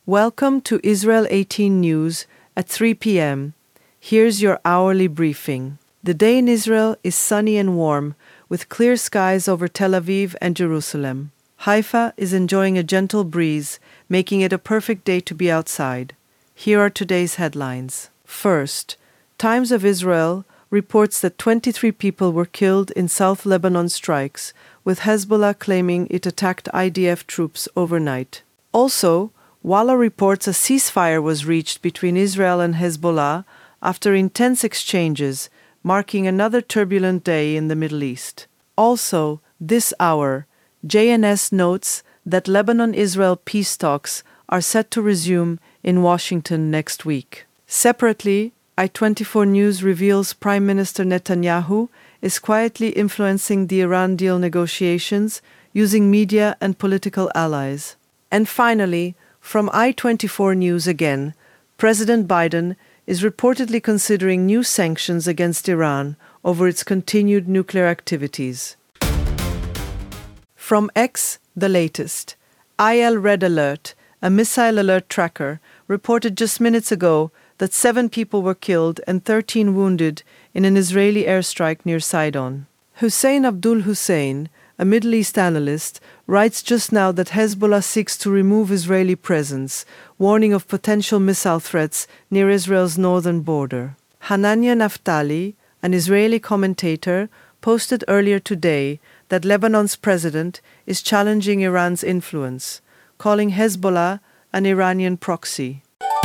Welcome to Israel 18 News at 3 p.m. Here's your hourly briefing. The day in Israel is sunny and warm, with clear skies over Tel Aviv and Jerusalem. Haifa is enjoying a gentle breeze, making it a perfect day to be outside. Here are today's headlines. First, Times of Israel reports that 23 people were killed in South Lebanon strikes, with Hezbollah claiming it attacked IDF troops overnight. Also, Walla reports a ceasefire was reached between Israel and Hezbollah after intense exchanges, marking another turbulent day in the Middle East. Also, this hour, JNS notes that Lebanon-Israel peace talks are set to resume in Washington next week. Separately, I-24 News reveals Prime Minister Netanyahu is quietly influencing the Iran deal negotiations using media and political allies. And finally, from I-24 News again, President Biden is reportedly considering new sanctions against Iran over its continued nuclear activities. From X, the latest. IL Red Alert, a missile alert tracker, reported just minutes ago that 7 people were killed and 13 wounded in an Israeli airstrike near Sidon. Hussein Abdul Hussein, a Middle East analyst, writes just now that Hezbollah seeks to remove Israeli presence, warning of potential missile threats near Israel's northern border. Hanania Naftali, an Israeli commentator, posted earlier today that Lebanon's president is challenging Iran's influence, calling Hezbollah an Iranian proxy.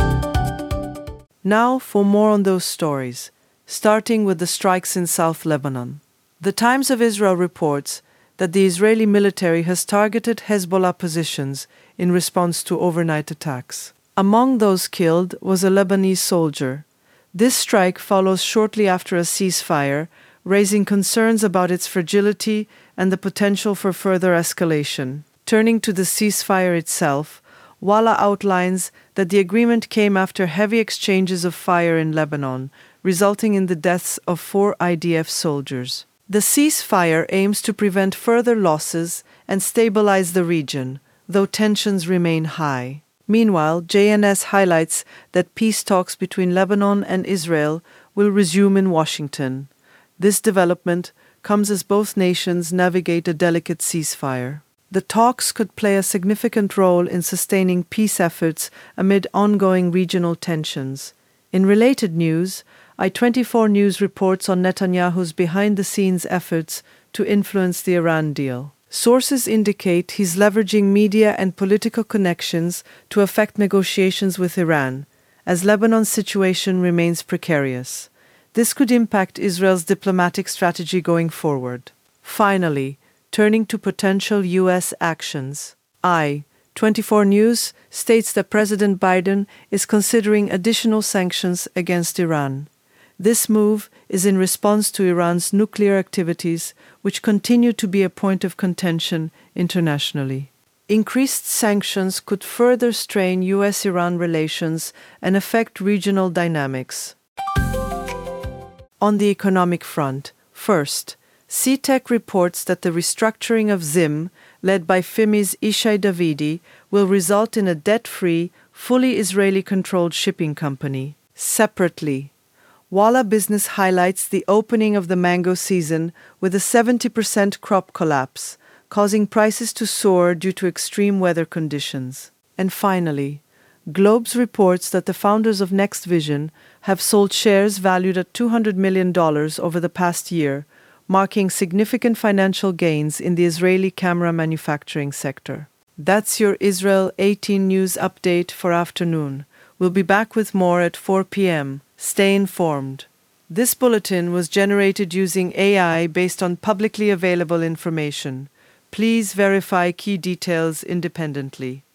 Now for more on those stories, starting with the strikes in South Lebanon. The Times of Israel reports that the Israeli military has targeted Hezbollah positions in response to overnight attacks. Among those killed was a Lebanese soldier. This strike follows shortly after a ceasefire, raising concerns about its fragility and the potential for further escalation. Turning to the ceasefire itself, Walla outlines that the agreement came after heavy exchanges of fire in Lebanon, resulting in the deaths of 4 IDF soldiers. The ceasefire aims to prevent further losses and stabilize the region, though tensions remain high. Meanwhile, JNS highlights that peace talks between Lebanon and Israel will resume in Washington. This development comes as both nations navigate a delicate ceasefire. The talks could play a significant role in sustaining peace efforts amid ongoing regional tensions. In related news, I-24 News reports on Netanyahu's behind-the-scenes efforts to influence the Iran deal. Sources indicate he's leveraging media and political connections to affect negotiations with Iran, as Lebanon's situation remains precarious. This could impact Israel's diplomatic strategy going forward. Finally, turning to potential U.S. actions. I-24 News states that President Biden is considering additional sanctions against Iran. This move is in response to Iran's nuclear activities, which continue to be a point of contention internationally. Increased sanctions could further strain U.S.-Iran relations and affect regional dynamics. On the economic front, first, CTEC reports that the restructuring of Zim, led by FIMI's Ishai Davidi, will result in a debt-free, fully Israeli-controlled shipping company. Separately, Walla Business highlights the opening of the mango season with a 70% crop collapse, causing prices to soar due to extreme weather conditions. And finally, Globes reports that the founders of Next Vision have sold shares valued at $200 million over the past year, marking significant financial gains in the Israeli camera manufacturing sector. That's your Israel 18 News update for afternoon. We'll be back with more at 4 p.m. Stay informed. This bulletin was generated using AI based on publicly available information. Please verify key details independently.